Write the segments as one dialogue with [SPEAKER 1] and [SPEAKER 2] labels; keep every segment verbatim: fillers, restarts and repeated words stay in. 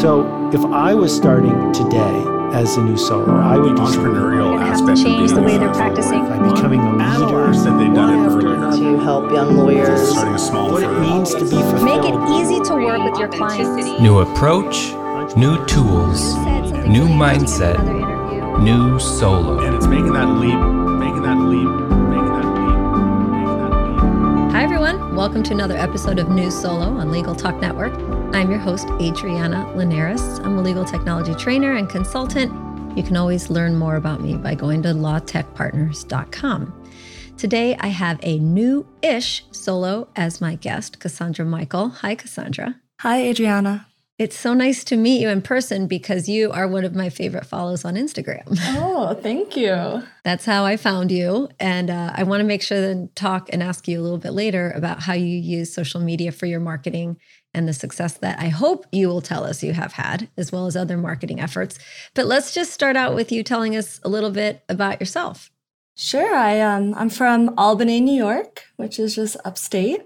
[SPEAKER 1] So if I was starting today as a new solo, I would
[SPEAKER 2] the entrepreneurial aspect
[SPEAKER 3] change
[SPEAKER 2] of
[SPEAKER 3] the way
[SPEAKER 2] being
[SPEAKER 3] they're practicing.
[SPEAKER 1] by becoming a leader.
[SPEAKER 2] hours that they've done it earlier.
[SPEAKER 4] To help young lawyers.
[SPEAKER 2] Starting a small
[SPEAKER 1] What it
[SPEAKER 2] firm.
[SPEAKER 1] means to be fulfilled.
[SPEAKER 3] Make it easy to work with your clients.
[SPEAKER 5] New approach, new tools, new mindset, new solo.
[SPEAKER 2] And it's making that leap, making that leap, making that leap, making that leap.
[SPEAKER 3] Hi, everyone. Welcome to another episode of New Solo on Legal Talk Network. I'm your host, Adriana Linares. I'm a legal technology trainer and consultant. You can always learn more about me by going to law tech partners dot com. Today, I have a new-ish solo as my guest, Cassandra Michael. Hi, Cassandra.
[SPEAKER 4] Hi, Adriana.
[SPEAKER 3] It's so nice to meet you in person because you are one of my favorite follows on Instagram.
[SPEAKER 4] Oh, thank you.
[SPEAKER 3] That's how I found you. And uh, I want to make sure to talk and ask you a little bit later about how you use social media for your marketing and the success that I hope you will tell us you have had, as well as other marketing efforts. But let's just start out with you telling us a little bit about yourself.
[SPEAKER 4] Sure. I, um, I'm from Albany, New York, which is just upstate.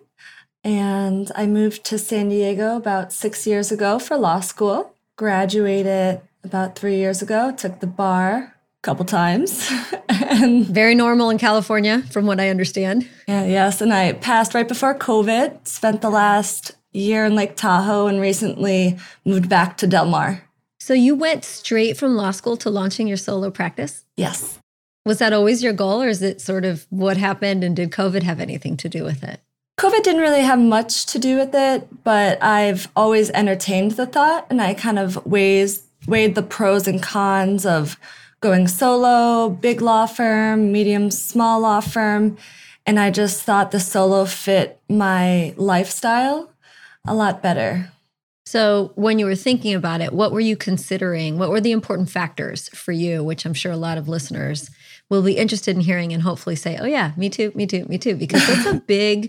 [SPEAKER 4] And I moved to San Diego about six years ago for law school. Graduated about three years ago. Took the bar a couple times. and
[SPEAKER 3] Very normal in California, from what I understand.
[SPEAKER 4] yeah, yes, and I passed right before COVID. Spent the last year in Lake Tahoe and recently moved back to Del Mar.
[SPEAKER 3] So you went straight from law school to launching your solo practice?
[SPEAKER 4] Yes.
[SPEAKER 3] Was that always your goal, or is it sort of what happened, and did COVID have anything to do with it?
[SPEAKER 4] COVID didn't really have much to do with it, but I've always entertained the thought, and I kind of weighs, weighed the pros and cons of going solo, big law firm, medium, small law firm, and I just thought the solo fit my lifestyle a lot better.
[SPEAKER 3] So when you were thinking about it, what were you considering? What were the important factors for you, which I'm sure a lot of listeners will be interested in hearing and hopefully say, oh yeah, me too, me too, me too, because that's a big,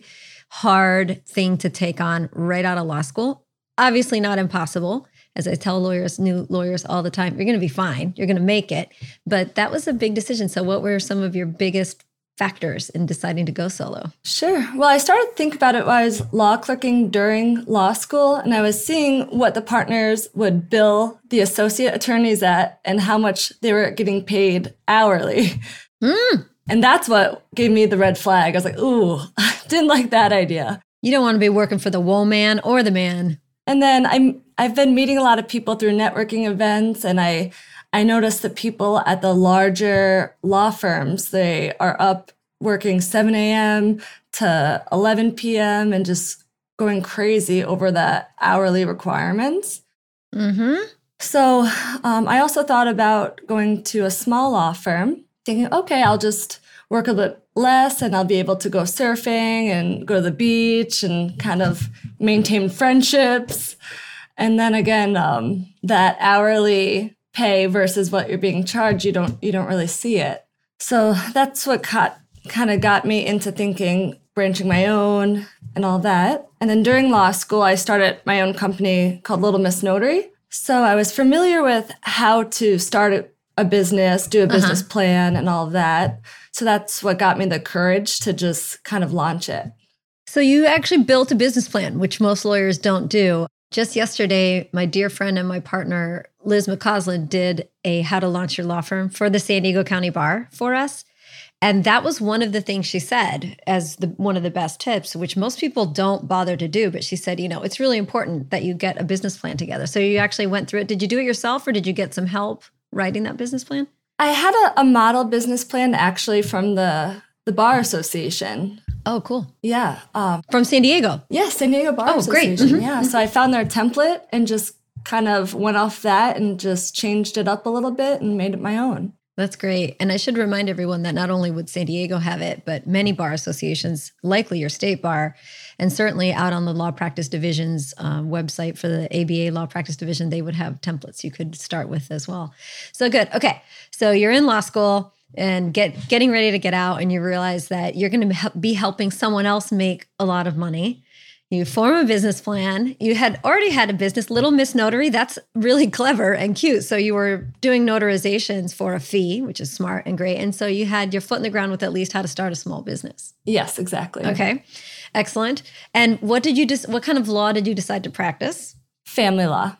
[SPEAKER 3] hard thing to take on right out of law school. Obviously not impossible. As I tell lawyers, new lawyers all the time, you're going to be fine. You're going to make it. But that was a big decision. So what were some of your biggest factors in deciding to go solo?
[SPEAKER 4] Sure. Well, I started to think about it while I was law clerking during law school, and I was seeing what the partners would bill the associate attorneys at and how much they were getting paid hourly.
[SPEAKER 3] Mm.
[SPEAKER 4] And that's what gave me the red flag. I was like, ooh, I didn't like that idea.
[SPEAKER 3] You don't want to be working for the woman or the man.
[SPEAKER 4] And then I'm, I've been meeting a lot of people through networking events, and I I noticed that people at the larger law firms, they are up working seven a.m. to eleven p.m. and just going crazy over the hourly requirements.
[SPEAKER 3] Mm-hmm.
[SPEAKER 4] So um, I also thought about going to a small law firm, thinking, okay, I'll just work a bit less and I'll be able to go surfing and go to the beach and kind of maintain friendships. And then again, um, that hourly pay versus what you're being charged, you don't you don't really see it. So that's what caught, kind of got me into thinking branching my own and all that. And then during law school, I started my own company called Little Miss Notary. So I was familiar with how to start a, a business, do a business
[SPEAKER 3] Uh-huh.
[SPEAKER 4] plan and all of that. So that's what got me the courage to just kind of launch it.
[SPEAKER 3] So you actually built a business plan, which most lawyers don't do. Just yesterday, my dear friend and my partner, Liz McCausland, did a How to Launch Your Law Firm for the San Diego County Bar for us. And that was one of the things she said as the one of the best tips, which most people don't bother to do. But she said, you know, it's really important that you get a business plan together. So you actually went through it. Did you do it yourself, or did you get some help writing that business plan?
[SPEAKER 4] I had a, a model business plan actually from the, the Bar Association.
[SPEAKER 3] Oh, cool.
[SPEAKER 4] Yeah. Um,
[SPEAKER 3] From San Diego.
[SPEAKER 4] yeah, San Diego Bar
[SPEAKER 3] Oh, great.
[SPEAKER 4] Association.
[SPEAKER 3] Mhm.
[SPEAKER 4] Yeah. So I found their template and just kind of went off that and just changed it up a little bit and made it my own.
[SPEAKER 3] That's great. And I should remind everyone that not only would San Diego have it, but many bar associations, likely your state bar, and certainly out on the Law Practice Division's um, website for the A B A Law Practice Division, they would have templates you could start with as well. So good. Okay. So you're in law school and get getting ready to get out, and you realize that you're going to be helping someone else make a lot of money. You form a business plan. You had already had a business, Little Miss Notary. That's really clever and cute. So you were doing notarizations for a fee, which is smart and great. And so you had your foot in the ground with at least how to start a small business.
[SPEAKER 4] Yes, exactly.
[SPEAKER 3] Okay, excellent. And what did you just? What kind of law did you decide to practice?
[SPEAKER 4] Family law.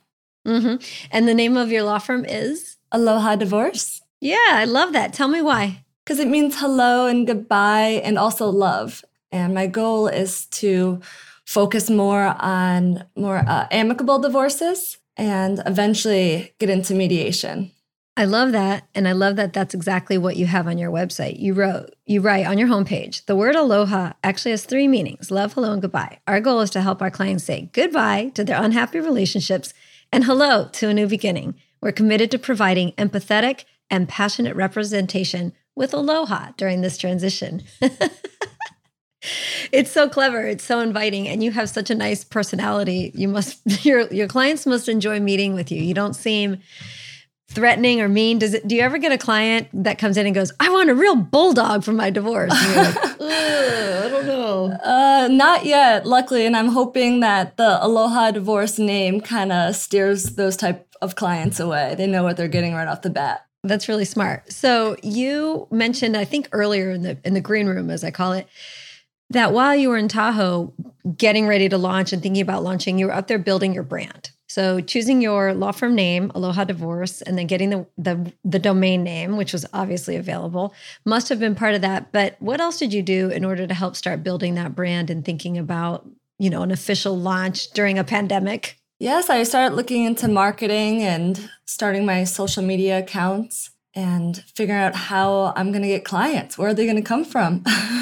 [SPEAKER 3] Mm-hmm. And the name of your law firm is?
[SPEAKER 4] Aloha Divorce.
[SPEAKER 3] Yeah, I love that. Tell me why.
[SPEAKER 4] Because it means hello and goodbye and also love. And my goal is to focus more on more uh, amicable divorces and eventually get into mediation.
[SPEAKER 3] I love that. And I love that that's exactly what you have on your website. You wrote, you write on your homepage, the word aloha actually has three meanings: love, hello, and goodbye. Our goal is to help our clients say goodbye to their unhappy relationships and hello to a new beginning. We're committed to providing empathetic and passionate representation with aloha during this transition. It's so clever. It's so inviting. And you have such a nice personality. You must, your, your clients must enjoy meeting with you. You don't seem threatening or mean. Does it, do you ever get a client that comes in and goes, I want a real bulldog for my divorce? And you're like, I don't know.
[SPEAKER 4] Uh, not yet, luckily. And I'm hoping that the Aloha Divorce name kind of steers those type of clients away. They know what they're getting right off the bat.
[SPEAKER 3] That's really smart. So you mentioned, I think earlier in the in the green room, as I call it, that while you were in Tahoe getting ready to launch and thinking about launching, you were up there building your brand. So choosing your law firm name, Aloha Divorce, and then getting the, the the domain name, which was obviously available, must have been part of that. But what else did you do in order to help start building that brand and thinking about, you know, an official launch during a pandemic?
[SPEAKER 4] Yes, I started looking into marketing and starting my social media accounts and figuring out how I'm going to get clients. Where are they going to come from?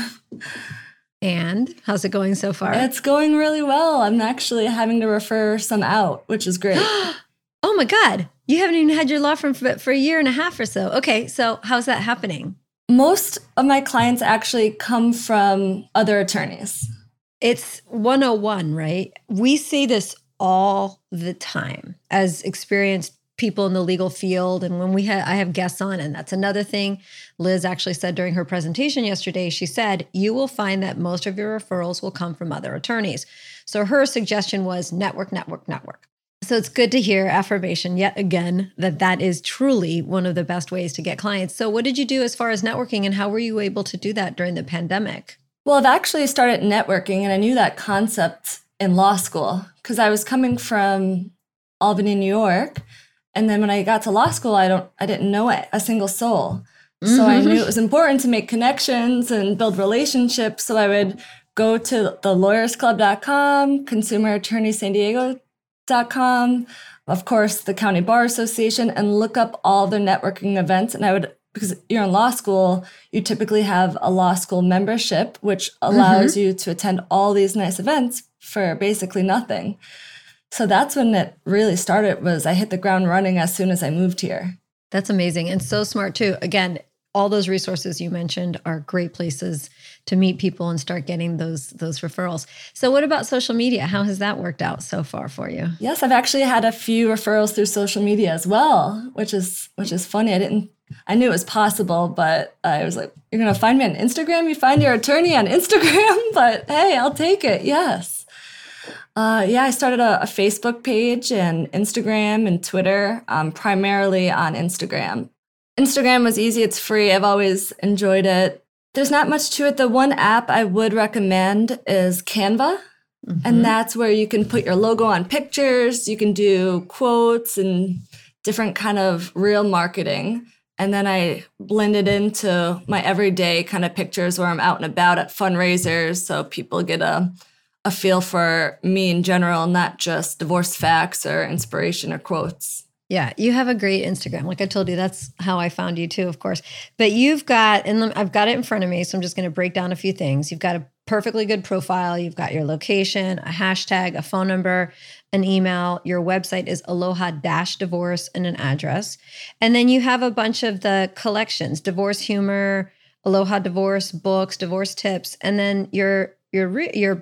[SPEAKER 3] And how's it going so far?
[SPEAKER 4] It's going really well. I'm actually having to refer some out, which is great.
[SPEAKER 3] Oh my God. You haven't even had your law firm for, for a year and a half or so. Okay, so how's that happening?
[SPEAKER 4] Most of my clients actually come from other attorneys.
[SPEAKER 3] It's one oh one, right? We see this all the time as experienced people in the legal field. And when we had, I have guests on, and that's another thing Liz actually said during her presentation yesterday. She said, you will find that most of your referrals will come from other attorneys. So her suggestion was network, network, network. So it's good to hear affirmation yet again, that that is truly one of the best ways to get clients. So what did you do as far as networking, and how were you able to do that during the pandemic?
[SPEAKER 4] Well, I've actually started networking, and I knew that concept in law school because I was coming from Albany, New York. And then when I got to law school, I don't, I didn't know a single soul. Mm-hmm. So I knew it was important to make connections and build relationships. So I would go to the lawyers club dot com, consumer attorney san diego dot com, of course, the County Bar Association, and look up all their networking events. And I would, because you're in law school, you typically have a law school membership, which allows mm-hmm. you to attend all these nice events for basically nothing. So that's when it really started, was I hit the ground running as soon as I moved here.
[SPEAKER 3] That's amazing. And so smart too. Again, all those resources you mentioned are great places to meet people and start getting those, those referrals. So what about social media? How has that worked out so far for you?
[SPEAKER 4] Yes, I've actually had a few referrals through social media as well, which is, which is funny. I didn't, I knew it was possible, but I was like, you're going to find me on Instagram? You find your attorney on Instagram? But hey, I'll take it. Yes. Uh, yeah, I started a, a Facebook page and Instagram and Twitter, um, primarily on Instagram. Instagram was easy. It's free. I've always enjoyed it. There's not much to it. The one app I would recommend is Canva. Mm-hmm. And that's where you can put your logo on pictures. You can do quotes and different kind of real marketing. And then I blend it into my everyday kind of pictures where I'm out and about at fundraisers. So people get a a feel for me in general, not just divorce facts or inspiration or quotes.
[SPEAKER 3] Yeah, you have a great Instagram. Like I told you, that's how I found you too, of course. But you've got, and I've got it in front of me, so I'm just going to break down a few things. You've got a perfectly good profile. You've got your location, a hashtag, a phone number, an email. Your website is aloha dash divorce and an address. And then you have a bunch of the collections, divorce humor, Aloha Divorce books, divorce tips, and then your your your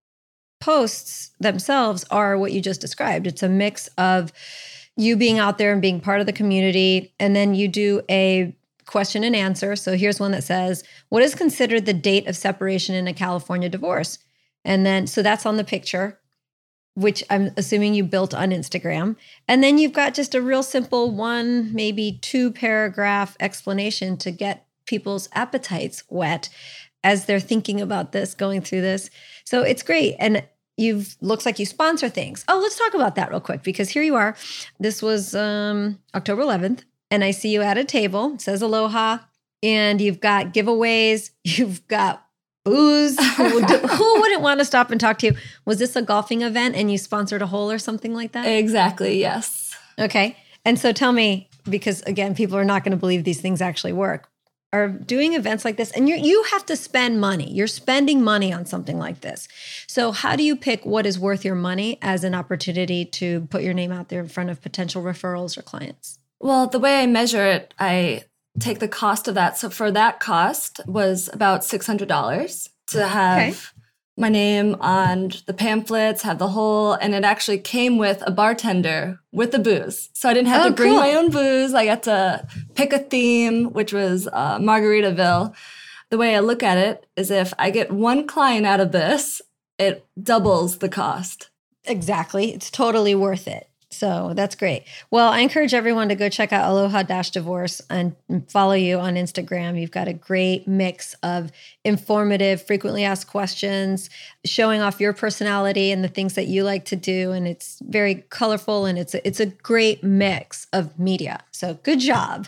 [SPEAKER 3] posts themselves are what you just described. It's a mix of you being out there and being part of the community. And then you do a question and answer. So here's one that says, what is considered the date of separation in a California divorce? And then, so that's on the picture, which I'm assuming you built on Instagram. And then you've got just a real simple one, maybe two paragraph explanation to get people's appetites wet as they're thinking about this, going through this. So it's great. And you've looks like you sponsor things. Oh, let's talk about that real quick, because here you are. This was um, October eleventh, and I see you at a table. It says Aloha, and you've got giveaways. You've got booze. Who, would, who wouldn't want to stop and talk to you? Was this a golfing event and you sponsored a hole or something like that?
[SPEAKER 4] Exactly, yes.
[SPEAKER 3] Okay. And so tell me, because again, people are not going to believe these things actually work, are doing events like this, and you you have to spend money. You're spending money on something like this. So how do you pick what is worth your money as an opportunity to put your name out there in front of potential referrals or clients?
[SPEAKER 4] Well, the way I measure it, I take the cost of that. So for that cost was about six hundred dollars to have okay. my name on the pamphlets, have the whole, and it actually came with a bartender with the booze. So I didn't have
[SPEAKER 3] oh,
[SPEAKER 4] to bring
[SPEAKER 3] cool.
[SPEAKER 4] my own booze. I got to pick a theme, which was uh, Margaritaville. The way I look at it is if I get one client out of this, it doubles the cost.
[SPEAKER 3] Exactly. It's totally worth it. So that's great. Well, I encourage everyone to go check out Aloha-Divorce and follow you on Instagram. You've got a great mix of informative, frequently asked questions, showing off your personality and the things that you like to do. And it's very colorful, and it's a, it's a great mix of media. So good job.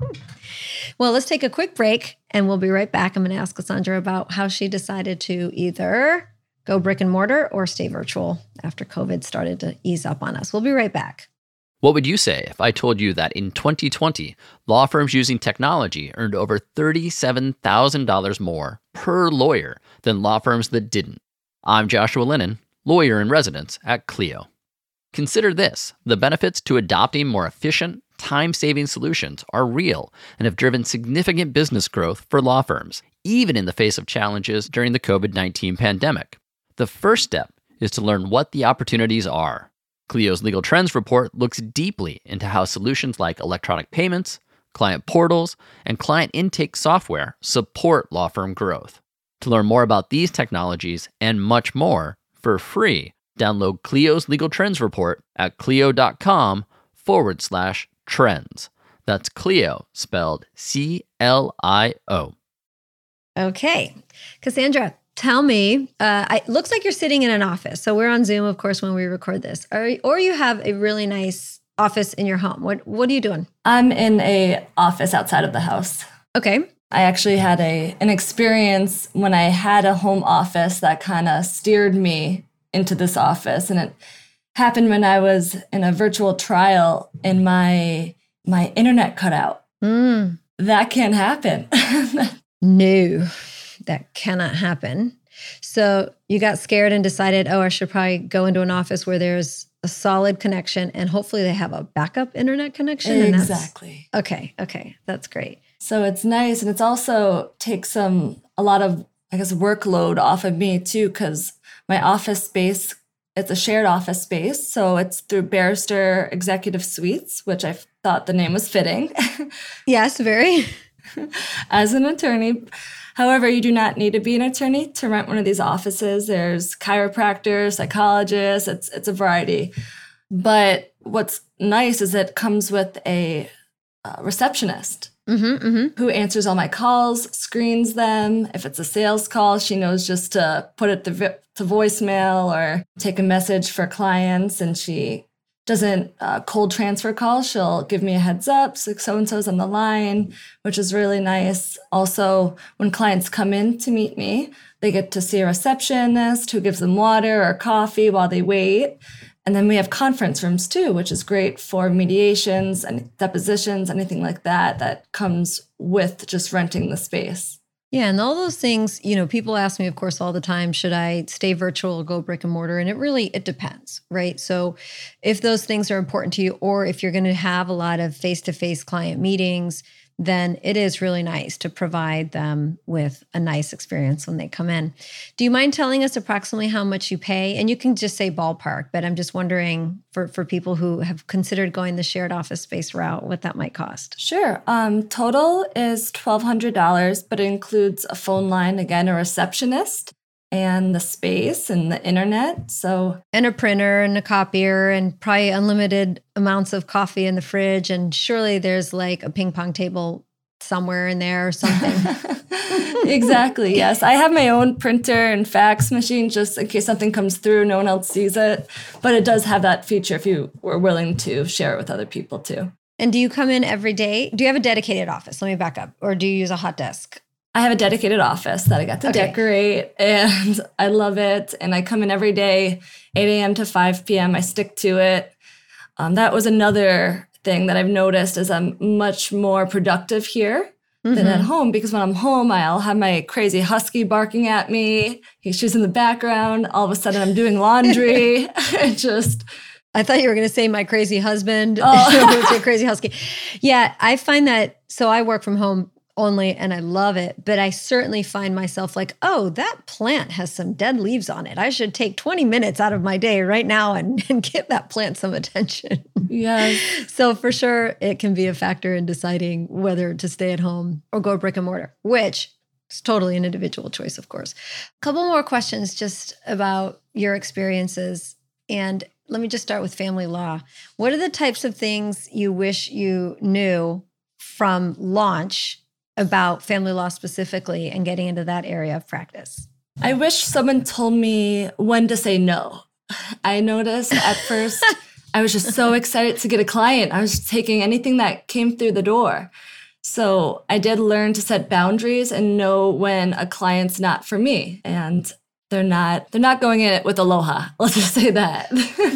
[SPEAKER 3] Well, let's take a quick break and we'll be right back. I'm going to ask Cassandra about how she decided to either go brick and mortar or stay virtual after COVID started to ease up on us. We'll be right back.
[SPEAKER 6] What would you say if I told you that in twenty twenty, law firms using technology earned over thirty-seven thousand dollars more per lawyer than law firms that didn't? I'm Joshua Lennon, lawyer in residence at Clio. Consider this: the benefits to adopting more efficient, time-saving solutions are real and have driven significant business growth for law firms, even in the face of challenges during the COVID nineteen pandemic. The first step is to learn what the opportunities are. Clio's Legal Trends report looks deeply into how solutions like electronic payments, client portals, and client intake software support law firm growth. To learn more about these technologies and much more for free, download Clio's Legal Trends report at clio.com forward slash trends. That's Clio, spelled C L I O.
[SPEAKER 3] Okay. Cassandra, tell me, uh, it looks like you're sitting in an office. So we're on Zoom, of course, when we record this. Or, or you have a really nice office in your home. What What are you doing?
[SPEAKER 4] I'm in a office outside of the house.
[SPEAKER 3] Okay.
[SPEAKER 4] I actually had a an experience when I had a home office that kind of steered me into this office. And it happened when I was in a virtual trial and my, my internet cut out.
[SPEAKER 3] Mm.
[SPEAKER 4] That can't happen.
[SPEAKER 3] No. That cannot happen. So you got scared and decided, oh, I should probably go into an office where there's a solid connection and hopefully they have a backup internet connection.
[SPEAKER 4] Exactly.
[SPEAKER 3] And that's, okay. Okay. That's great.
[SPEAKER 4] So it's nice. And it's also takes some, a lot of, I guess, workload off of me too, because my office space, it's a shared office space. So it's through Barrister Executive Suites, which I thought the name was fitting.
[SPEAKER 3] Yes, very.
[SPEAKER 4] As an attorney. However, you do not need to be an attorney to rent one of these offices. There's chiropractors, psychologists, it's it's a variety. But what's nice is it comes with a uh, receptionist
[SPEAKER 3] mm-hmm, mm-hmm.
[SPEAKER 4] who answers all my calls, screens them. If it's a sales call, she knows just to put it to, vi- to voicemail or take a message for clients, and she doesn't uh, cold transfer calls. She'll give me a heads up, so so-and-so's on the line, which is really nice. Also, when clients come in to meet me, they get to see a receptionist who gives them water or coffee while they wait. And then we have conference rooms too, which is great for mediations and depositions, anything like that, that comes with just renting the space.
[SPEAKER 3] Yeah. And all those things, you know, people ask me, of course, all the time, should I stay virtual or go brick and mortar? And it really, it depends, right? So if those things are important to you, or if you're going to have a lot of face-to-face client meetings, then it is really nice to provide them with a nice experience when they come in. Do you mind telling us approximately how much you pay? And you can just say ballpark, but I'm just wondering for, for people who have considered going the shared office space route, what that might cost.
[SPEAKER 4] Sure. Um, total is twelve hundred dollars, but it includes a phone line, again, a receptionist, and the space and the internet. So
[SPEAKER 3] and a printer and a copier and probably unlimited amounts of coffee in the fridge. And surely there's like a ping pong table somewhere in there or something.
[SPEAKER 4] Exactly, yes. I have my own printer and fax machine just in case something comes through, no one else sees it. But it does have that feature if you were willing to share it with other people too.
[SPEAKER 3] And do you come in every day? Do you have a dedicated office? Let me back up. Or do you use a hot desk?
[SPEAKER 4] I have a dedicated office that I got to
[SPEAKER 3] Okay.
[SPEAKER 4] decorate, and I love it. And I come in every day, eight a.m. to five p.m. I stick to it. Um, that was another thing that I've noticed is I'm much more productive here than at home, because when I'm home, I'll have my crazy husky barking at me. He's she's in the background. All of a sudden, I'm doing laundry. It just...
[SPEAKER 3] I thought you were going to say my crazy husband.
[SPEAKER 4] Oh.
[SPEAKER 3] It's your crazy husky. Yeah, I find that, so I work from home only and I love it, but I certainly find myself like, oh, that plant has some dead leaves on it. I should take twenty minutes out of my day right now and, and give that plant some attention.
[SPEAKER 4] Yes.
[SPEAKER 3] So for sure, it can be a factor in deciding whether to stay at home or go brick and mortar, which is totally an individual choice, of course. A couple more questions just about your experiences. And let me just start with family law. What are the types of things you wish you knew from launch about family law specifically and getting into that area of practice?
[SPEAKER 4] I wish someone told me when to say no. I noticed at first I was just so excited to get a client. I was just taking anything that came through the door. So I did learn to set boundaries and know when a client's not for me. And they're not they're not going in it with aloha. Let's just say that.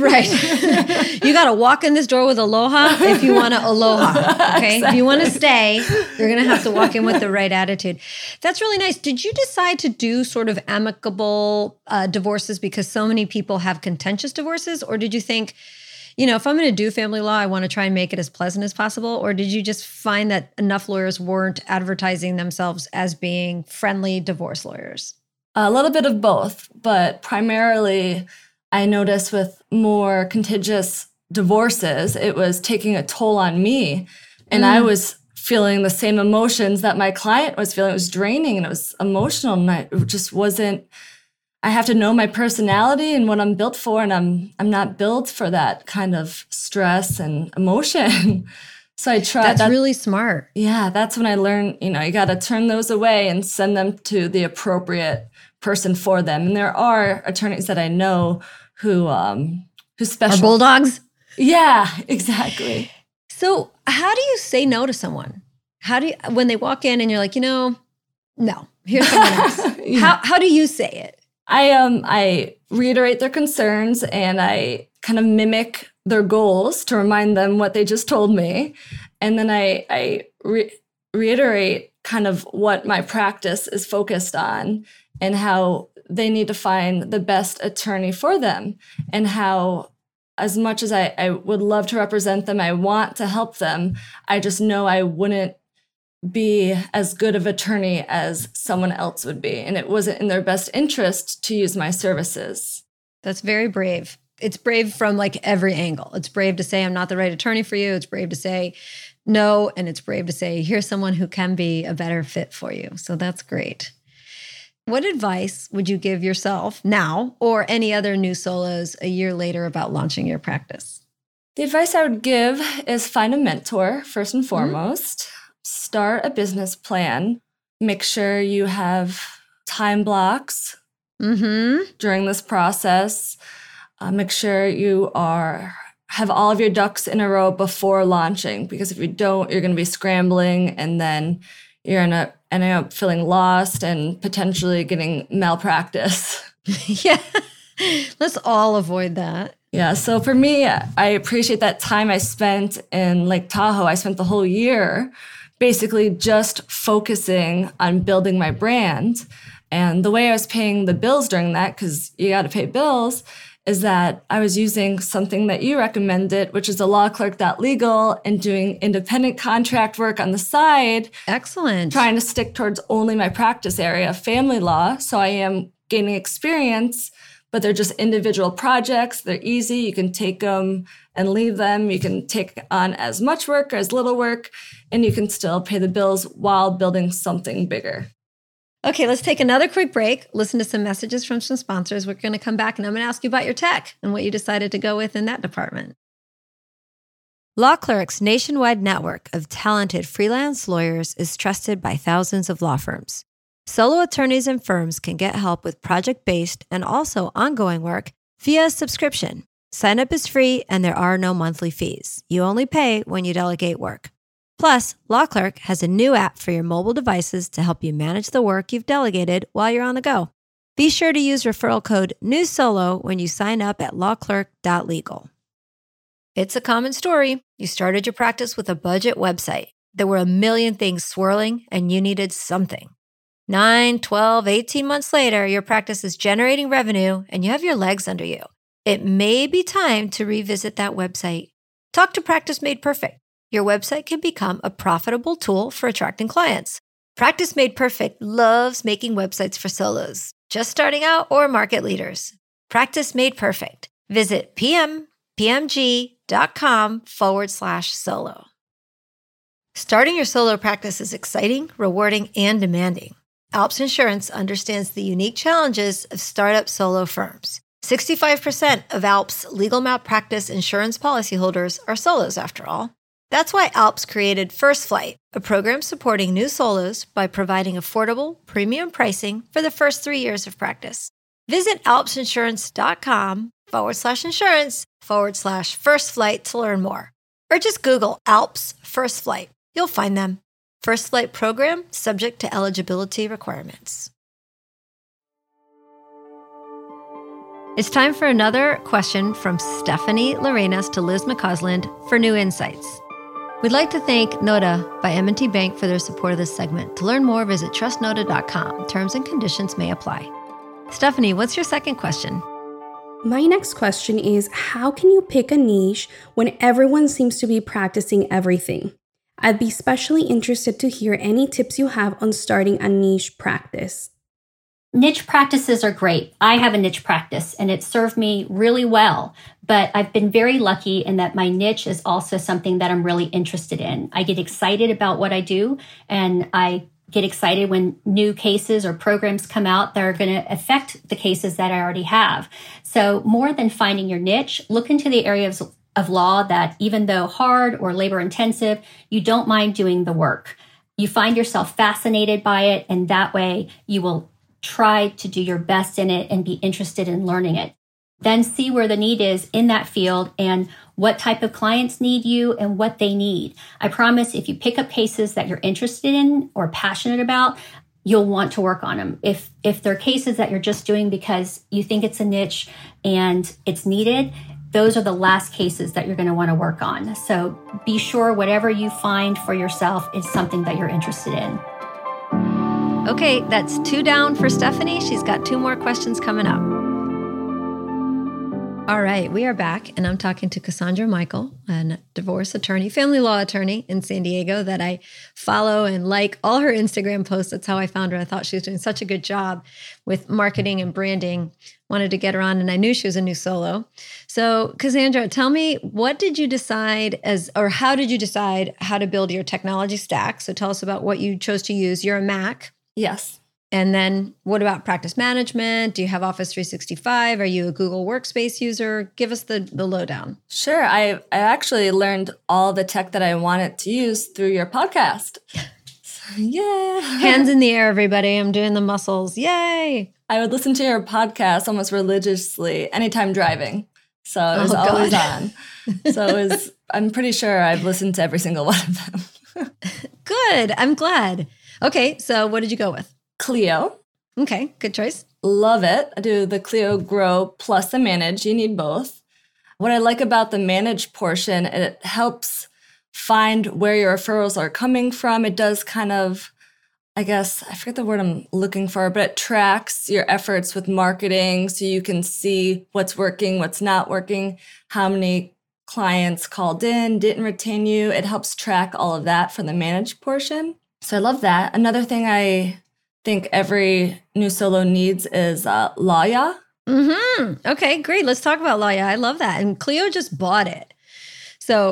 [SPEAKER 3] Right. You got to walk in this door with aloha if you want to aloha. Okay.
[SPEAKER 4] Exactly.
[SPEAKER 3] If you want to stay, you're going to have to walk in with the right attitude. That's really nice. Did you decide to do sort of amicable uh, divorces because so many people have contentious divorces? Or did you think, you know, if I'm going to do family law, I want to try and make it as pleasant as possible? Or did you just find that enough lawyers weren't advertising themselves as being friendly divorce lawyers?
[SPEAKER 4] A little bit of both, but primarily I noticed with more contentious divorces, it was taking a toll on me. And mm. I was feeling the same emotions that my client was feeling. It was draining and it was emotional. And I, it just wasn't, I have to know my personality and what I'm built for. And I'm I'm not built for that kind of stress and emotion. So I tried.
[SPEAKER 3] That's
[SPEAKER 4] that,
[SPEAKER 3] really smart.
[SPEAKER 4] Yeah, that's when I learned, you know, you got to turn those away and send them to the appropriate person for them. And there are attorneys that I know who um who special.
[SPEAKER 3] Are bulldogs?
[SPEAKER 4] Yeah, exactly.
[SPEAKER 3] So how do you say no to someone? How do you, when they walk in and you're like, you know, no, here's someone else.
[SPEAKER 4] Yeah.
[SPEAKER 3] How how do you say it?
[SPEAKER 4] I um I reiterate their concerns and I kind of mimic their goals to remind them what they just told me. And then I, I re- reiterate kind of what my practice is focused on and how they need to find the best attorney for them and how, as much as I, I would love to represent them, I want to help them, I just know I wouldn't be as good of attorney as someone else would be. And it wasn't in their best interest to use my services.
[SPEAKER 3] That's very brave. It's brave from like every angle. It's brave to say, I'm not the right attorney for you. It's brave to say no. And it's brave to say, here's someone who can be a better fit for you. So that's great. What advice would you give yourself now or any other new solos a year later about launching your practice?
[SPEAKER 4] The advice I would give is find a mentor, first and foremost. Mm-hmm. Start a business plan. Make sure you have time blocks mm-hmm. during this process. Uh, make sure you are have all of your ducks in a row before launching, because if you don't, you're going to be scrambling and then you're going to ending up feeling lost and potentially getting malpractice.
[SPEAKER 3] Yeah, let's all avoid that.
[SPEAKER 4] Yeah, so for me, I appreciate that time I spent in Lake Tahoe. I spent the whole year basically just focusing on building my brand. And the way I was paying the bills during that, because you got to pay bills, is that I was using something that you recommended, which is a law clerk dot legal, and doing independent contract work on the side.
[SPEAKER 3] Excellent.
[SPEAKER 4] Trying to stick towards only my practice area, family law. So I am gaining experience, but they're just individual projects. They're easy. You can take them and leave them. You can take on as much work or as little work, and you can still pay the bills while building something bigger.
[SPEAKER 3] Okay, let's take another quick break, listen to some messages from some sponsors. We're going to come back and I'm going to ask you about your tech and what you decided to go with in that department. Law Clerk's nationwide network of talented freelance lawyers is trusted by thousands of law firms. Solo attorneys and firms can get help with project-based and also ongoing work via subscription. Sign up is free and there are no monthly fees. You only pay when you delegate work. Plus, Law Clerk has a new app for your mobile devices to help you manage the work you've delegated while you're on the go. Be sure to use referral code NEWSOLO when you sign up at law clerk dot legal. It's a common story. You started your practice with a budget website. There were a million things swirling and you needed something. Nine, twelve, eighteen months later, your practice is generating revenue and you have your legs under you. It may be time to revisit that website. Talk to Practice Made Perfect. Your website can become a profitable tool for attracting clients. Practice Made Perfect loves making websites for solos, just starting out or market leaders. Practice Made Perfect. Visit pm pmg.com forward slash solo. Starting your solo practice is exciting, rewarding, and demanding. Alps Insurance understands the unique challenges of startup solo firms. sixty-five percent of Alps legal malpractice insurance policyholders are solos after all. That's why Alps created First Flight, a program supporting new solos by providing affordable, premium pricing for the first three years of practice. Visit alpsinsurance.com forward slash insurance forward slash first flight to learn more. Or just Google Alps First Flight. You'll find them. First Flight program subject to eligibility requirements. It's time for another question from Stephanie Lorenas to Liz McCausland for new insights. We'd like to thank Noda by M and T Bank for their support of this segment. To learn more, visit trust noda dot com. Terms and conditions may apply. Stephanie, what's your second question?
[SPEAKER 7] My next question is, how can you pick a niche when everyone seems to be practicing everything? I'd be especially interested to hear any tips you have on starting a niche practice.
[SPEAKER 8] Niche practices are great. I have a niche practice and it served me really well, but I've been very lucky in that my niche is also something that I'm really interested in. I get excited about what I do and I get excited when new cases or programs come out that are going to affect the cases that I already have. So more than finding your niche, look into the areas of law that even though hard or labor intensive, you don't mind doing the work. You find yourself fascinated by it and that way you will try to do your best in it and be interested in learning it. Then see where the need is in that field and what type of clients need you and what they need. I promise if you pick up cases that you're interested in or passionate about, you'll want to work on them. If if they're cases that you're just doing because you think it's a niche and it's needed, those are the last cases that you're going to want to work on. So be sure whatever you find for yourself is something that you're interested in.
[SPEAKER 3] Okay, that's two down for Stephanie. She's got two more questions coming up. All right, we are back, and I'm talking to Cassandra Michael, a divorce attorney, family law attorney in San Diego that I follow and like all her Instagram posts. That's how I found her. I thought she was doing such a good job with marketing and branding. Wanted to get her on, and I knew she was a new solo. So, Cassandra, tell me, what did you decide as, or how did you decide how to build your technology stack? So tell us about what you chose to use. You're a Mac.
[SPEAKER 4] Yes.
[SPEAKER 3] And then what about practice management? Do you have Office three sixty-five? Are you a Google Workspace user? Give us the, the lowdown.
[SPEAKER 4] Sure. I, I actually learned all the tech that I wanted to use through your podcast. Yeah.
[SPEAKER 3] Hands in the air, everybody. I'm doing the muscles. Yay.
[SPEAKER 4] I would listen to your podcast almost religiously anytime driving. So it was
[SPEAKER 3] Oh,
[SPEAKER 4] always
[SPEAKER 3] God.
[SPEAKER 4] on. So it was, I'm pretty sure I've listened to every single one of them.
[SPEAKER 3] Good. I'm glad. Okay. So what did you go with?
[SPEAKER 4] Clio.
[SPEAKER 3] Okay. Good choice.
[SPEAKER 4] Love it. I do the Clio Grow plus the Manage. You need both. What I like about the Manage portion, it helps find where your referrals are coming from. It does kind of, I guess, I forget the word I'm looking for, but it tracks your efforts with marketing so you can see what's working, what's not working, how many clients called in, didn't retain you. It helps track all of that for the Manage portion. So I love that. Another thing I think every new solo needs is uh, Lawya.
[SPEAKER 3] Mm-hmm. Okay, great. Let's talk about Lawya. I love that. And Clio just bought it. So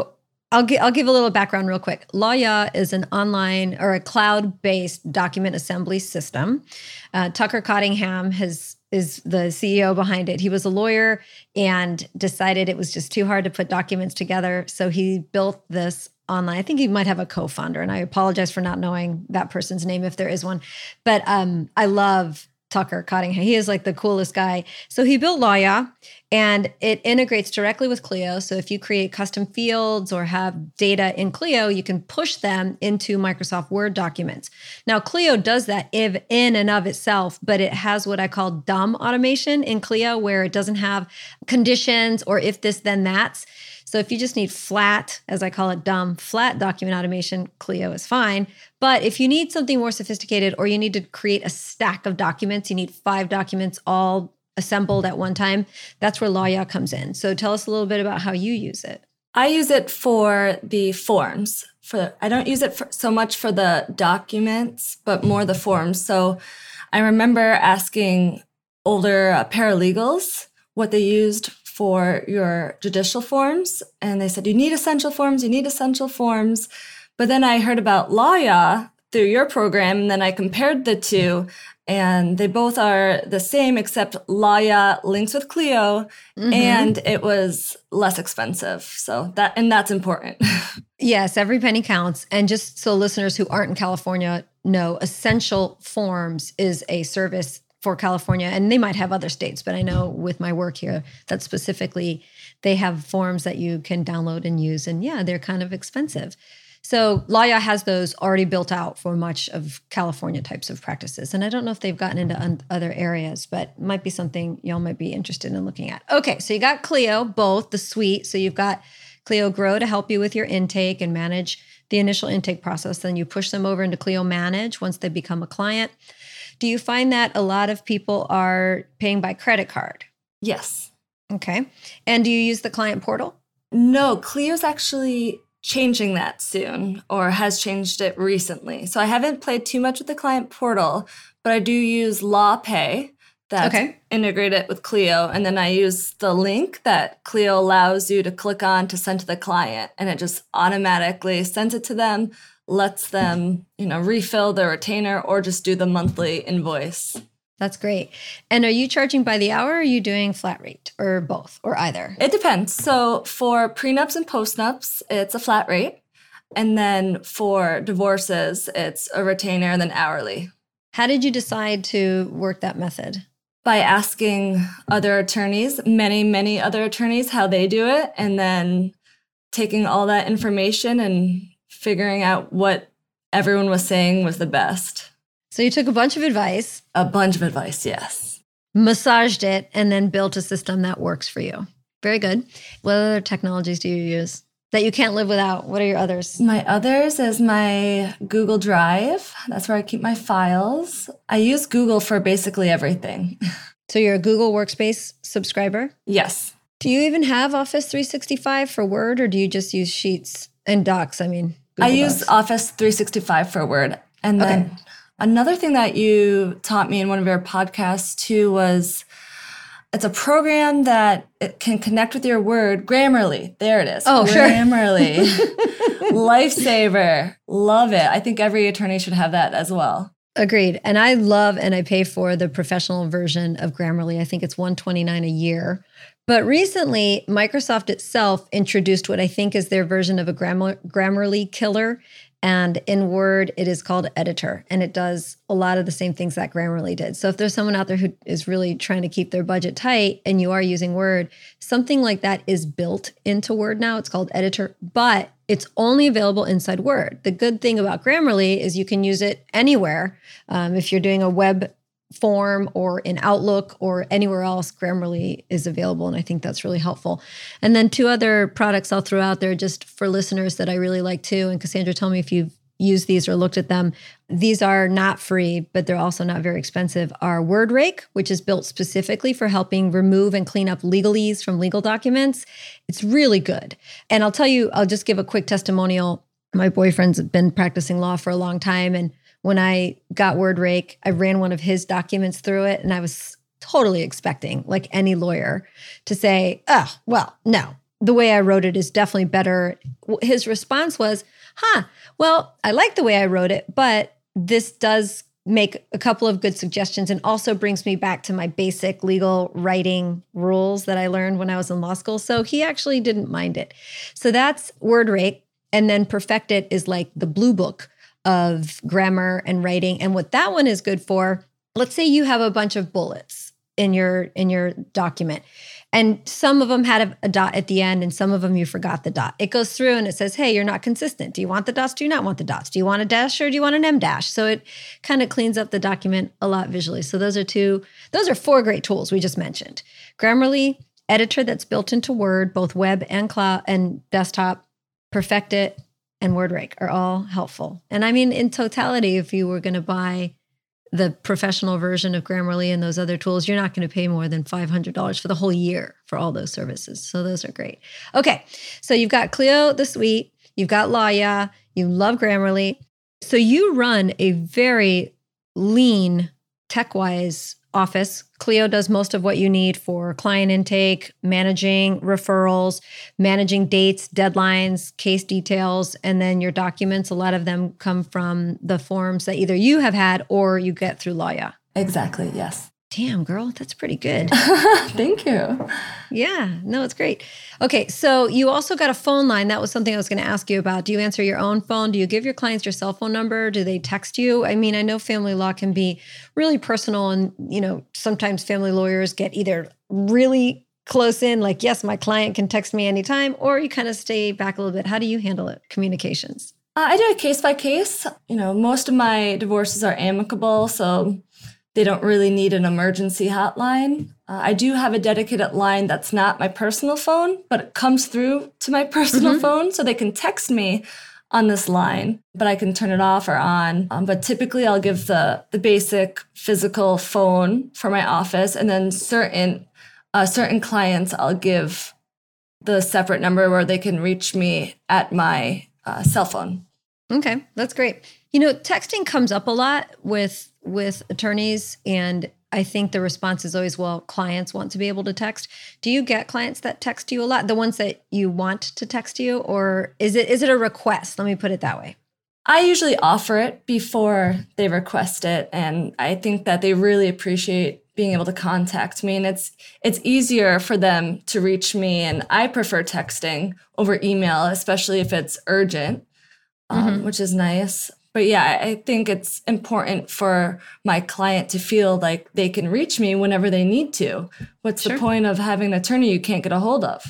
[SPEAKER 3] I'll, gi- I'll give a little background real quick. Lawya is an online or a cloud-based document assembly system. Uh, Tucker Cottingham has is the C E O behind it. He was a lawyer and decided it was just too hard to put documents together. So he built this online. I think he might have a co-founder, and I apologize for not knowing that person's name if there is one. But um, I love Tucker Cottingham. He is like the coolest guy. So he built Lawya, and it integrates directly with Clio. So if you create custom fields or have data in Clio, you can push them into Microsoft Word documents. Now, Clio does that if in and of itself, but it has what I call dumb automation in Clio, where it doesn't have conditions or if this, then that's. So if you just need flat, as I call it, dumb, flat document automation, Clio is fine. But if you need something more sophisticated, or you need to create a stack of documents, you need five documents all assembled at one time, that's where Lawya comes in. So tell us a little bit about how you use it.
[SPEAKER 4] I use it for the forms. For I don't use it for, so much for the documents, but more the forms. So I remember asking older uh, paralegals what they used for your judicial forms. And they said, you need essential forms, you need essential forms. But then I heard about Lawya through your program, and then I compared the two, and they both are the same, except Lawya links with Clio, mm-hmm. and it was less expensive. So that, and that's important.
[SPEAKER 3] Yes, every penny counts. And just so listeners who aren't in California know, Essential Forms is a service for California, and they might have other states, but I know with my work here that specifically they have forms that you can download and use, and yeah, they're kind of expensive. So Lawya has those already built out for much of California types of practices, and I don't know if they've gotten into un- other areas, but might be something y'all might be interested in looking at. Okay, so you got Clio, both the suite, so you've got Clio Grow to help you with your intake and manage the initial intake process, then you push them over into Clio Manage once they become a client. Do you find that a lot of people are paying by credit card?
[SPEAKER 4] Yes.
[SPEAKER 3] Okay. And do you use the client portal?
[SPEAKER 4] No, Clio's actually changing that soon, or has changed it recently. So I haven't played too much with the client portal, but I do use LawPay that's
[SPEAKER 3] okay.
[SPEAKER 4] integrated with Clio. And then I use the link that Clio allows you to click on to send to the client, and it just automatically sends it to them, lets them, you know, refill their retainer or just do the monthly invoice.
[SPEAKER 3] That's great. And are you charging by the hour, or are you doing flat rate, or both, or either?
[SPEAKER 4] It depends. So for prenups and postnups, it's a flat rate. And then for divorces, it's a retainer and then hourly.
[SPEAKER 3] How did you decide to work that method?
[SPEAKER 4] By asking other attorneys, many, many other attorneys, how they do it, and then taking all that information and figuring out what everyone was saying was the best.
[SPEAKER 3] So you took a bunch of advice.
[SPEAKER 4] A bunch of advice, yes.
[SPEAKER 3] Massaged it, and then built a system that works for you. Very good. What other technologies do you use that you can't live without? What are your others?
[SPEAKER 4] My others is my Google Drive. That's where I keep my files. I use Google for basically everything.
[SPEAKER 3] So you're a Google Workspace subscriber?
[SPEAKER 4] Yes.
[SPEAKER 3] Do you even have Office three sixty-five for Word, or do you just use Sheets and Docs? I mean, Google
[SPEAKER 4] I use
[SPEAKER 3] Docs.
[SPEAKER 4] Office three sixty-five for Word. And then
[SPEAKER 3] Okay.
[SPEAKER 4] another thing that you taught me in one of your podcasts too was it's a program that it can connect with your Word. Grammarly. There it is.
[SPEAKER 3] Oh, sure.
[SPEAKER 4] Grammarly. Lifesaver. Love it. I think every attorney should have that as well.
[SPEAKER 3] Agreed. And I love and I pay for the professional version of Grammarly. I think it's one hundred twenty-nine dollars a year. But recently, Microsoft itself introduced what I think is their version of a Grammar- Grammarly killer. And in Word, it is called Editor. And it does a lot of the same things that Grammarly did. So if there's someone out there who is really trying to keep their budget tight and you are using Word, something like that is built into Word now. It's called Editor, but it's only available inside Word. The good thing about Grammarly is you can use it anywhere. Um, if you're doing a web form or in Outlook or anywhere else, Grammarly is available. And I think that's really helpful. And then two other products I'll throw out there just for listeners that I really like too. And Cassandra, tell me if you've used these or looked at them. These are not free, but they're also not very expensive, are WordRake, which is built specifically for helping remove and clean up legalese from legal documents. It's really good. And I'll tell you, I'll just give a quick testimonial. My boyfriend's been practicing law for a long time, and when I got WordRake, I ran one of his documents through it, and I was totally expecting, like any lawyer, to say, oh, well, no, the way I wrote it is definitely better. His response was, huh, well, I like the way I wrote it, but this does make a couple of good suggestions and also brings me back to my basic legal writing rules that I learned when I was in law school. So he actually didn't mind it. So that's WordRake. And then Perfect It is like the blue book of grammar and writing. And what that one is good for, let's say you have a bunch of bullets in your in your document. And some of them had a, a dot at the end and some of them you forgot the dot. It goes through and it says, hey, you're not consistent. Do you want the dots? Do you not want the dots? Do you want a dash or do you want an em dash? So it kind of cleans up the document a lot visually. So those are two, those are four great tools we just mentioned. Grammarly, editor that's built into Word, both web and cloud and desktop, Perfect It, and WordRake are all helpful. And I mean, in totality, if you were going to buy the professional version of Grammarly and those other tools, you're not going to pay more than five hundred dollars for the whole year for all those services. So those are great. Okay, so you've got Clio the suite, you've got Lawya, you love Grammarly. So you run a very lean, tech-wise office. Clio does most of what you need for client intake, managing referrals, managing dates, deadlines, case details, and then your documents. A lot of them come from the forms that either you have had or you get through Lawya.
[SPEAKER 4] Exactly, yes.
[SPEAKER 3] Damn, girl, that's pretty good.
[SPEAKER 4] Thank you.
[SPEAKER 3] Yeah, no, it's great. Okay, so you also got a phone line. That was something I was going to ask you about. Do you answer your own phone? Do you give your clients your cell phone number? Do they text you? I mean, I know family law can be really personal and, you know, sometimes family lawyers get either really close in, like, yes, my client can text me anytime, or you kind of stay back a little bit. How do you handle it, communications?
[SPEAKER 4] Uh, I do it case by case. You know, most of my divorces are amicable, so they don't really need an emergency hotline. Uh, I do have a dedicated line that's not my personal phone, but it comes through to my personal mm-hmm. phone, so they can text me on this line, but I can turn it off or on. Um, but typically I'll give the the basic physical phone for my office, and then certain uh, certain clients I'll give the separate number where they can reach me at my uh, cell phone.
[SPEAKER 3] Okay, that's great. You know, texting comes up a lot with with attorneys, and I think the response is always, well, clients want to be able to text. Do you get clients that text you a lot, the ones that you want to text you, or is it is it a request? Let me put it that way.
[SPEAKER 4] I usually offer it before they request it, and I think that they really appreciate being able to contact me, and it's it's easier for them to reach me, and I prefer texting over email, especially if it's urgent, um, mm-hmm. which is nice. But yeah, I think it's important for my client to feel like they can reach me whenever they need to. What's sure. the point of having an attorney you can't get a hold of?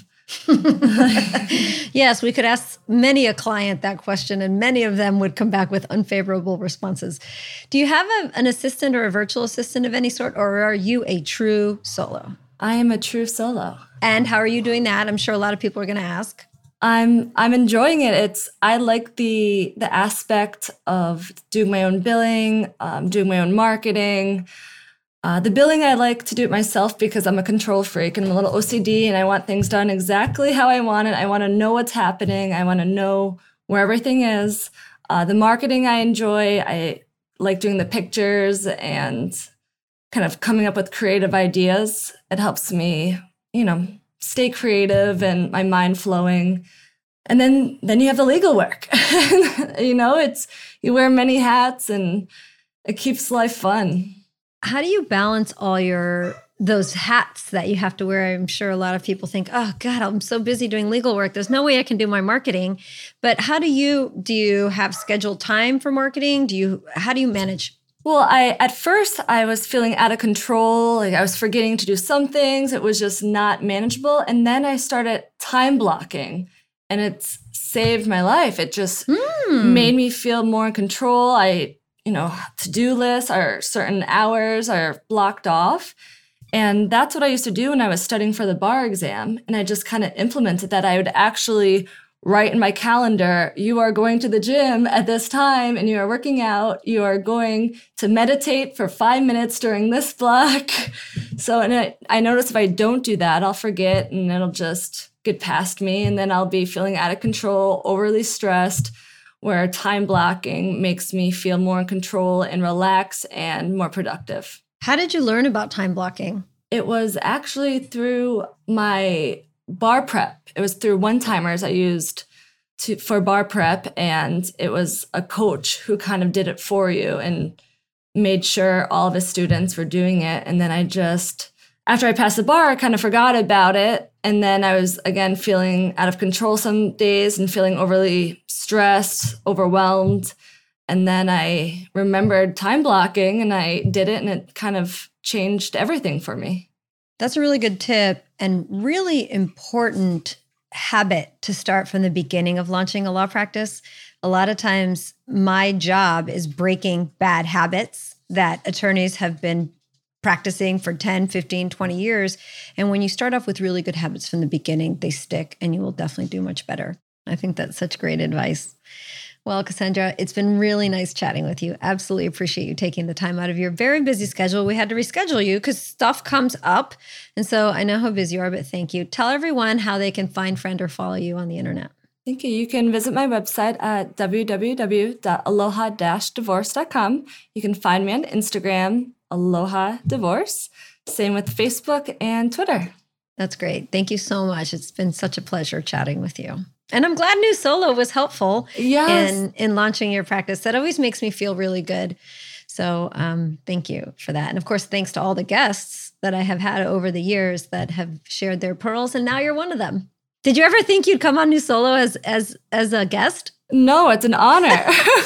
[SPEAKER 3] Yes, we could ask many a client that question, and many of them would come back with unfavorable responses. Do you have a, an assistant or a virtual assistant of any sort, or are you a true solo?
[SPEAKER 4] I am a true solo.
[SPEAKER 3] And how are you doing that? I'm sure a lot of people are going to ask.
[SPEAKER 4] I'm I'm enjoying it. It's I like the the aspect of doing my own billing, um, doing my own marketing. Uh, the billing, I like to do it myself because I'm a control freak and I'm a little O C D and I want things done exactly how I want it. I want to know what's happening. I want to know where everything is. Uh, the marketing I enjoy. I like doing the pictures and kind of coming up with creative ideas. It helps me, you know, stay creative and my mind flowing. And then then you have the legal work. You know, it's you wear many hats and it keeps life fun.
[SPEAKER 3] How do you balance all your those hats that you have to wear? I'm sure a lot of people think, oh God, I'm so busy doing legal work. There's no way I can do my marketing. But how do you do you have scheduled time for marketing? Do you how do you manage?
[SPEAKER 4] Well, I at first I was feeling out of control. Like I was forgetting to do some things. It was just not manageable. And then I started time blocking, and it's saved my life. It just mm. made me feel more in control. I, you know, to-do lists are certain hours are blocked off. And that's what I used to do when I was studying for the bar exam. And I just kind of implemented that. I would actually write in my calendar, you are going to the gym at this time and you are working out. You are going to meditate for five minutes during this block. So and I, I notice if I don't do that, I'll forget and it'll just get past me. And then I'll be feeling out of control, overly stressed, where time blocking makes me feel more in control and relax and more productive.
[SPEAKER 3] How did you learn about time blocking?
[SPEAKER 4] It was actually through my bar prep. It was through one-timers I used to for bar prep, and it was a coach who kind of did it for you and made sure all of his students were doing it. And then I just, after I passed the bar, I kind of forgot about it. And then I was, again, feeling out of control some days and feeling overly stressed, overwhelmed. And then I remembered time blocking and I did it, and it kind of changed everything for me.
[SPEAKER 3] That's a really good tip and really important habit to start from the beginning of launching a law practice. A lot of times my job is breaking bad habits that attorneys have been practicing for ten, fifteen, twenty years. And when you start off with really good habits from the beginning, they stick and you will definitely do much better. I think that's such great advice. Well, Cassandra, it's been really nice chatting with you. Absolutely appreciate you taking the time out of your very busy schedule. We had to reschedule you because stuff comes up. And so I know how busy you are, but thank you. Tell everyone how they can find, friend, or follow you on the internet.
[SPEAKER 4] Thank you. You can visit my website at w w w dot aloha dash divorce dot com. You can find me on Instagram, Aloha Divorce. Same with Facebook and Twitter.
[SPEAKER 3] That's great. Thank you so much. It's been such a pleasure chatting with you. And I'm glad New Solo was helpful
[SPEAKER 4] yes.
[SPEAKER 3] in, in launching your practice. That always makes me feel really good. So um, thank you for that. And of course, thanks to all the guests that I have had over the years that have shared their pearls. And now you're one of them. Did you ever think you'd come on New Solo as as as a guest?
[SPEAKER 4] No, it's an honor.
[SPEAKER 3] No,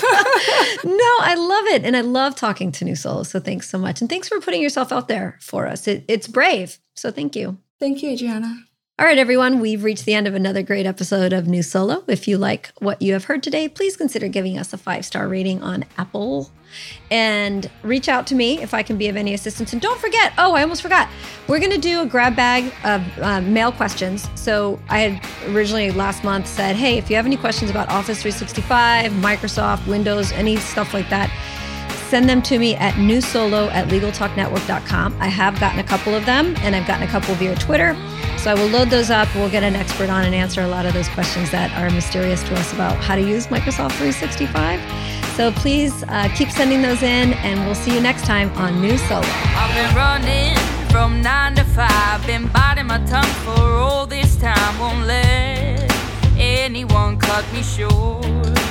[SPEAKER 3] I love it. And I love talking to New Solo. So thanks so much. And thanks for putting yourself out there for us. It, it's brave. So thank you.
[SPEAKER 4] Thank you, Adriana.
[SPEAKER 3] All right, everyone, we've reached the end of another great episode of New Solo. If you like what you have heard today, please consider giving us a five-star rating on Apple and reach out to me if I can be of any assistance. And don't forget, oh, I almost forgot. We're going to do a grab bag of uh, mail questions. So I had originally last month said, hey, if you have any questions about Office three sixty-five, Microsoft, Windows, any stuff like that, send them to me at newsolo at legal talk network dot com. I have gotten a couple of them, and I've gotten a couple via Twitter. So I will load those up. We'll get an expert on and answer a lot of those questions that are mysterious to us about how to use Microsoft three sixty-five. So please uh, keep sending those in, and we'll see you next time on New Solo.
[SPEAKER 9] I've been running from nine to five, been biting my tongue for all this time. Won't let anyone cut me short.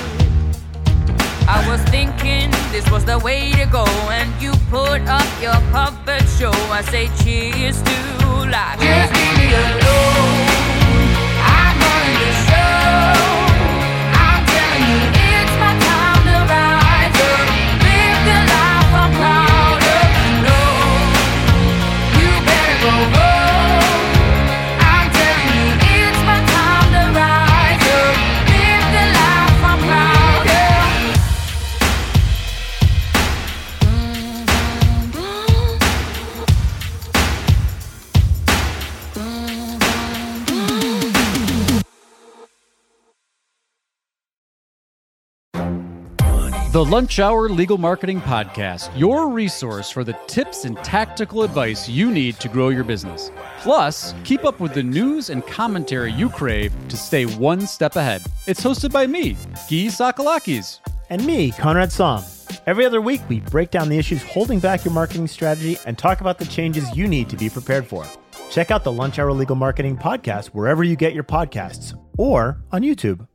[SPEAKER 9] I was thinking this was the way to go, and you put up your puppet show. I say cheers to life. Just leave me alone. I'm running the show. I'm telling you, it's my time to rise up. Live the life I'm proud of. No, you better go home. I'm telling you, it's my time to rise up. Live the life I'm proud of.
[SPEAKER 10] The Lunch Hour Legal Marketing Podcast, your resource for the tips and tactical advice you need to grow your business. Plus, keep up with the news and commentary you crave to stay one step ahead. It's hosted by me, Guy Sakalakis.
[SPEAKER 11] And me, Conrad Som. Every other week, we break down the issues holding back your marketing strategy and talk about the changes you need to be prepared for. Check out the Lunch Hour Legal Marketing Podcast wherever you get your podcasts or on YouTube.